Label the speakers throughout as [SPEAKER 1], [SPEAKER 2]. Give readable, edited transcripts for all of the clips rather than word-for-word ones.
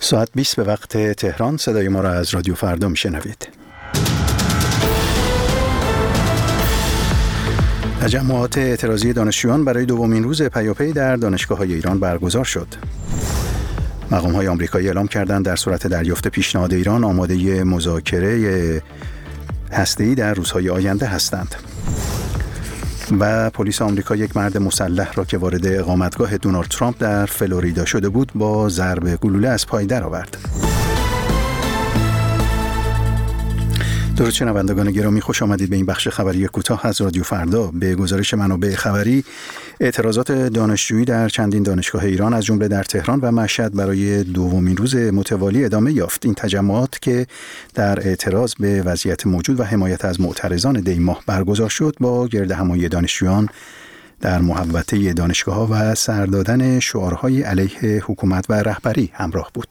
[SPEAKER 1] ساعت 20 به وقت تهران. صدای ما را از رادیو فردا میشنوید. تجمعات اعتراضی دانشجویان برای دومین روز پیاپی در دانشگاه‌های ایران برگزار شد. مقام‌های آمریکایی اعلام کردند در صورت دریافت پیشنهاد ایران آماده مذاکره هسته‌ای در روزهای آینده هستند. و پلیس آمریکا یک مرد مسلح را که وارد اقامتگاه دونالد ترامپ در فلوریدا شده بود با ضرب گلوله از پای درآورد. درود شنوندگان گرامی، خوش آمدید به این بخش خبری کوتاه از رادیو فردا. به گزارش منابع خبری، اعتراضات دانشجویی در چندین دانشگاه ایران از جمله در تهران و مشهد برای دومین روز متوالی ادامه یافت. این تجمعات که در اعتراض به وضعیت موجود و حمایت از معترضان دی ماه برگزار شد، با گردهمایی دانشجویان در محوطه دانشگاه‌ها و سر دادن شعارهای علیه حکومت و رهبری همراه بود.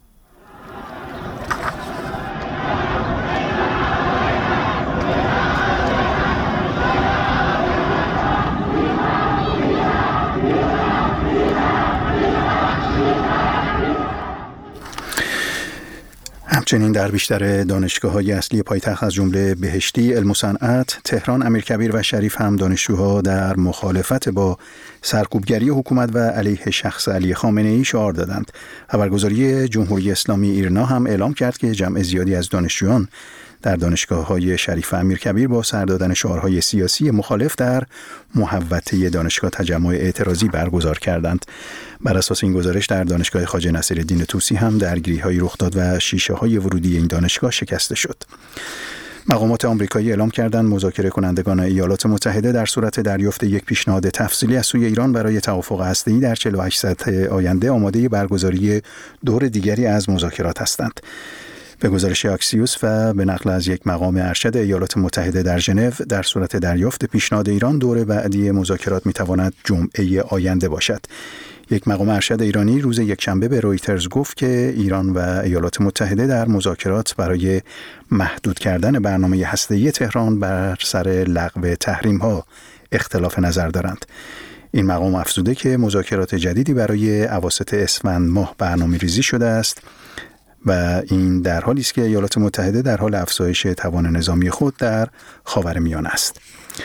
[SPEAKER 1] همچنین در بیشتر دانشگاه‌های اصلی پایتخت از جمله بهشتی، علم و صنعت، تهران، امیرکبیر و شریف هم دانشجوها در مخالفت با سرکوبگری حکومت و علیه شخص علی خامنه‌ای شعار دادند. خبرگزاری جمهوری اسلامی ایرنا هم اعلام کرد که جمع زیادی از دانشجویان در دانشگاه‌های شریف و امیرکبیر با سر دادن شعارهای سیاسی مخالف در محوطه دانشگاه تجمع اعتراضی برگزار کردند. بر اساس این گزارش در دانشگاه خواجه نصیرالدین طوسی هم درگیری‌هایی رخ داد و شیشه‌های ورودی این دانشگاه شکسته شد. مقامات آمریکایی اعلام کردند مذاکره کنندگان ایالات متحده در صورت دریافت یک پیشنهاد تفصیلی از سوی ایران برای توافق هسته‌ای در 48 ساعت آینده آماده برگزاری دور دیگری از مذاکرات هستند. به گزارش اکسیوس و به نقل از یک مقام ارشد ایالات متحده در ژنو، در صورت دریافت پیشنهاد ایران دور بعدی مذاکرات میتواند جمعه آینده باشد. یک مقام ارشد ایرانی روز یکشنبه به رویترز گفت که ایران و ایالات متحده در مذاکرات برای محدود کردن برنامه هسته‌ای تهران بر سر لغو تحریم‌ها اختلاف نظر دارند. این مقام افزوده که مذاکرات جدیدی برای اواسط اسفند ماه برنامه‌ریزی شده است و این در حالی است که ایالات متحده در حال افزایش توان نظامی خود در خاورمیانه است.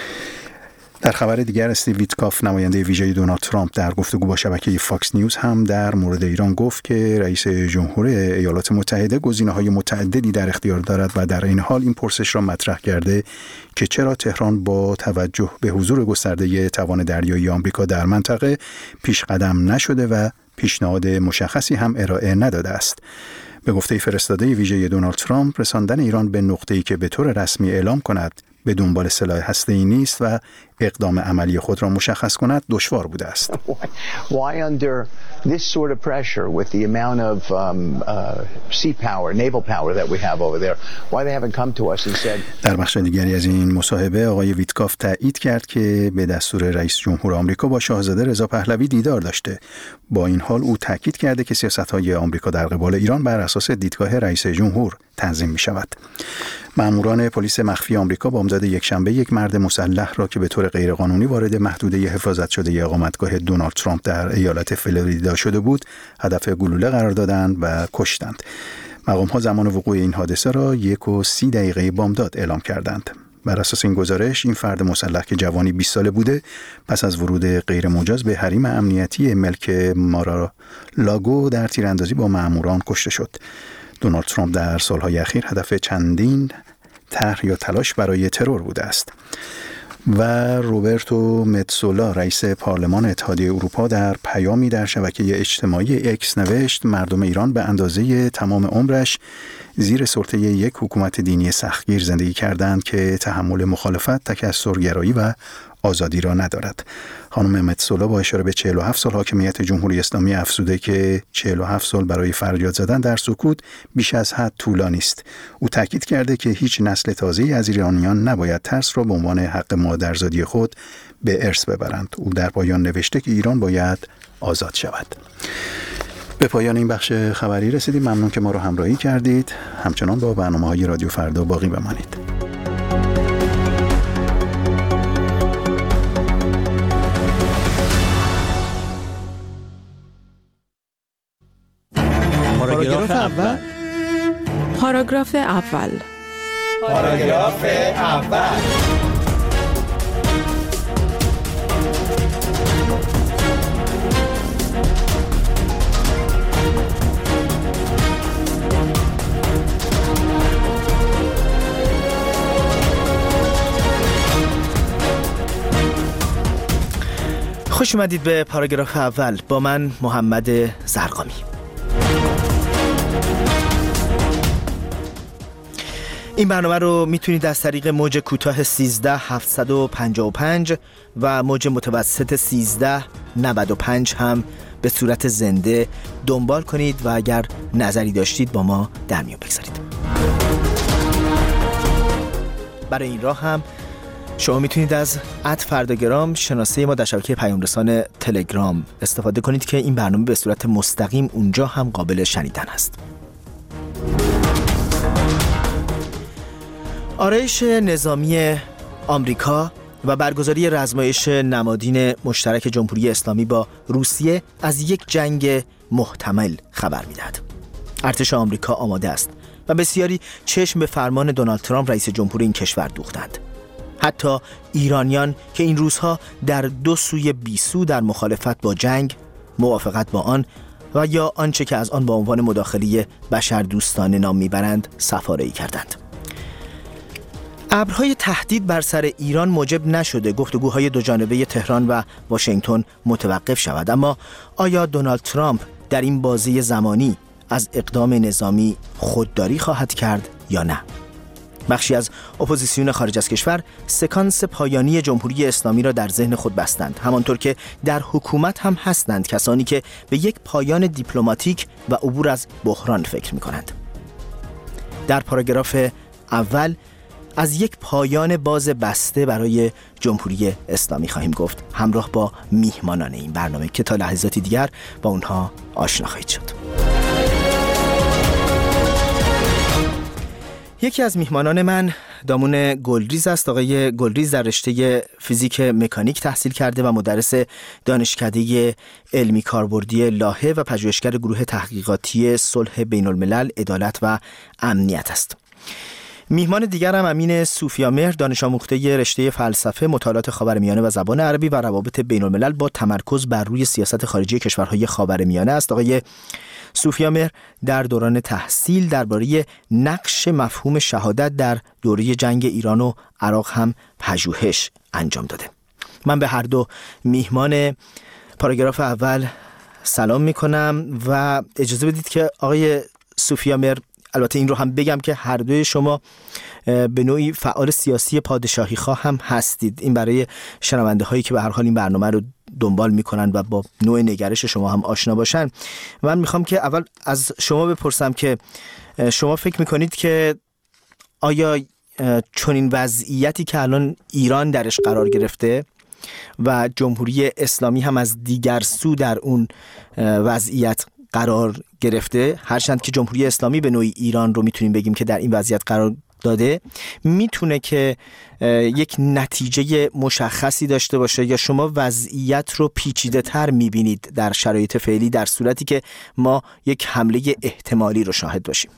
[SPEAKER 1] در خبر دیگر، استیو ویتکاف، نماینده ویژه دونالد ترامپ، در گفتگو با شبکه فاکس نیوز هم در مورد ایران گفت که رئیس جمهور ایالات متحده گزینه‌های متعددی در اختیار دارد و در این حال این پرسش را مطرح کرده که چرا تهران با توجه به حضور گسترده توان دریایی آمریکا در منطقه پیش قدم نشده و پیشنهاد مشخصی هم ارائه نداده است. به گفته فرستاده ویژه دونالد ترامپ، رساندن ایران به نقطه‌ای که به طور رسمی اعلام کند به دنبال سلاح هسته‌ای نیست و اقدام عملی خود را مشخص کند دشوار بوده است.
[SPEAKER 2] Why under this sort of pressure with the amount of sea power, naval power that we have over there, why they haven't come to us and said.
[SPEAKER 1] در بخش دیگری از این مصاحبه آقای ویتکاف تایید کرد که به دستور رئیس جمهور آمریکا با شاهزاده رضا پهلوی دیدار داشته. با این حال او تاکید کرده که سیاست‌های آمریکا در قبال ایران بر اساس دیدگاه رئیس جمهور تنظیم می‌شود. ماموران پلیس مخفی آمریکا بامداد یکشنبه یک مرد مسلح را که به طور غیرقانونی وارد محدوده حفاظت شده اقامتگاه دونالد ترامپ در ایالت فلوریدا شده بود، هدف گلوله قرار دادند و کشتند. مقام‌ها زمان وقوع این حادثه را 1:30 بامداد اعلام کردند. بر اساس این گزارش، این فرد مسلح که جوانی 20 ساله بوده، پس از ورود غیر مجاز به حریم امنیتی ملک مارالاگو در تیراندازی با ماموران کشته شد. دونالد ترامپ در سالهای اخیر هدف چندین طرح یا تلاش برای ترور بوده است. و روبرتو متسولا، رئیس پارلمان اتحادیه اروپا، در پیامی در شبکه اجتماعی اکس نوشت مردم ایران به اندازه تمام عمرش زیر سلطه یک حکومت دینی سختگیر زندگی کردند که تحمل مخالفت، تکثرگرایی و آزادی را ندارد. خانم متسولا با اشاره به 47 سال حاکمیت جمهوری اسلامی افزوده که 47 سال برای فریاد زدن در سکوت بیش از حد طولانی است. او تاکید کرده که هیچ نسل تازه‌ای از ایرانیان نباید ترس را به عنوان حق مادرزادی خود به ارث ببرند. او در پایان نوشته که ایران باید آزاد شود. به پایان این بخش خبری رسیدیم. ممنون که ما را همراهی کردید. همچنان با برنامه‌های رادیو فردا باقی بمانید.
[SPEAKER 3] پاراگراف اول.
[SPEAKER 4] پاراگراف اول.
[SPEAKER 3] پاراگراف اول.
[SPEAKER 5] خوش اومدید به پاراگراف اول با من محمد زرقامی. این برنامه رو میتونید از طریق موج کوتاه 13755 و موج متوسط 1395 هم به صورت زنده دنبال کنید و اگر نظری داشتید با ما در میون بگذارید. برای این راه هم شما میتونید از @فرداگرام شناسه ما در شبکه پیام رسان تلگرام استفاده کنید که این برنامه به صورت مستقیم اونجا هم قابل شنیدن است. آرایش نظامی آمریکا و برگزاری رزمایش نمادین مشترک جمهوری اسلامی با روسیه از یک جنگ محتمل خبر می‌دهد. ارتش آمریکا آماده است و بسیاری چشم به فرمان دونالد ترامپ رئیس جمهور این کشور دوختند. حتی ایرانیان که این روزها در دو سوی بیسو در مخالفت با جنگ، موافقت با آن و یا آنچه که از آن با عنوان مداخله بشردوستانه نام میبرند صفاره‌ای کردند. ابرهای تهدید بر سر ایران موجب نشده گفتگوهای دوجانبه تهران و واشنگتن متوقف شود، اما آیا دونالد ترامپ در این بازی زمانی از اقدام نظامی خودداری خواهد کرد یا نه؟ بخشی از اپوزیسیون خارج از کشور سکانس پایانی جمهوری اسلامی را در ذهن خود بستند، همانطور که در حکومت هم هستند کسانی که به یک پایان دیپلماتیک و عبور از بحران فکر می‌کنند. در پاراگراف اول از یک پایان باز بسته برای جمهوری اسلامی خواهیم گفت، همراه با میهمانان این برنامه که تا لحظاتی دیگر با اونها آشنا خواهید شد. یکی از میهمانان من دامون گلریز است. آقای گلریز در رشته فیزیک مکانیک تحصیل کرده و مدرس دانشکده علمی کاربردی لاهه و پژوهشگر گروه تحقیقاتی صلح بین الملل، عدالت و امنیت است. میهمان دیگر هم امین صوفیامهر، دانش آموخته رشته فلسفه، مطالعات خاورمیانه و زبان عربی و روابط بین الملل با تمرکز بر روی سیاست خارجی کشورهای خاورمیانه است. آقای صوفیامهر در دوران تحصیل درباره نقش مفهوم شهادت در دوره جنگ ایران و عراق هم پژوهش انجام داده. من به هر دو میهمان پاراگراف اول سلام میکنم و اجازه بدید که آقای صوفیامهر، البته این رو هم بگم که هر دوی شما به نوعی فعال سیاسی پادشاهی خواه هم هستید. این برای شنونده هایی که به هر حال این برنامه رو دنبال میکنن و با نوع نگرش شما هم آشنا باشن. من میخوام که اول از شما بپرسم که شما فکر میکنید که آیا چنین وضعیتی که الان ایران درش قرار گرفته و جمهوری اسلامی هم از دیگر سو در اون وضعیت قرار گرفته، هرچند که جمهوری اسلامی به نوعی ایران رو میتونیم بگیم که در این وضعیت قرار داده، میتونه که یک نتیجه مشخصی داشته باشه، یا شما وضعیت رو پیچیده تر میبینید در شرایط فعلی در صورتی که ما یک حمله احتمالی رو شاهد باشیم؟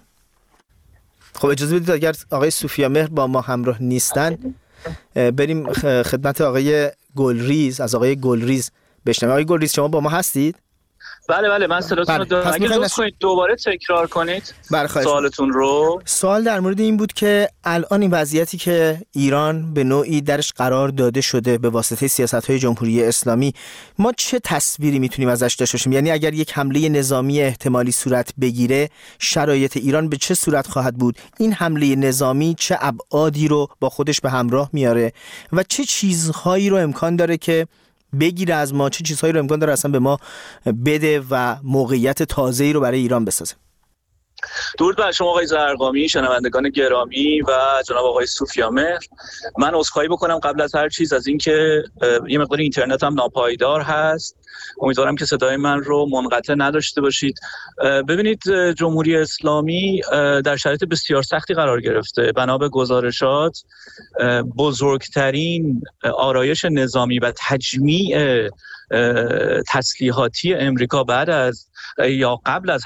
[SPEAKER 5] خب اجازه بدید اگر آقای صوفیامهر با ما همراه نیستن بریم خدمت آقای گلریز. از آقای گلریز بشنویم. آقای گلریز شما با ما هستید؟
[SPEAKER 6] بله من صداتون رو دارم. اگه لطف کنید دوباره تکرار کنید سوالتون رو.
[SPEAKER 5] سوال در مورد این بود که الان این وضعیتی که ایران به نوعی درش قرار داده شده به واسطه سیاست‌های جمهوری اسلامی، ما چه تصویری میتونیم ازش داشته باشیم؟ یعنی اگر یک حمله نظامی احتمالی صورت بگیره، شرایط ایران به چه صورت خواهد بود؟ این حمله نظامی چه ابعادی رو با خودش به همراه میاره و چه چیزهایی رو امکان داره که بگیره از ما، چه چیزهایی رو امکان داره اصلا به ما بده و موقعیت تازه‌ای رو برای ایران بسازه؟
[SPEAKER 6] درود بر شما آقای زرقامی، شنوندگان گرامی و جناب آقای صوفیامهر. من عذرخواهی بکنم قبل از هر چیز از اینکه یه مقدار اینترنت هم ناپایدار هست. امیدوارم که صدای من رو منقطع نداشته باشید. ببینید، جمهوری اسلامی در شرایط بسیار سختی قرار گرفته. بنا به گزارشات بزرگترین آرایش نظامی و تجمیع تسلیحاتی امریکا بعد از یا قبل از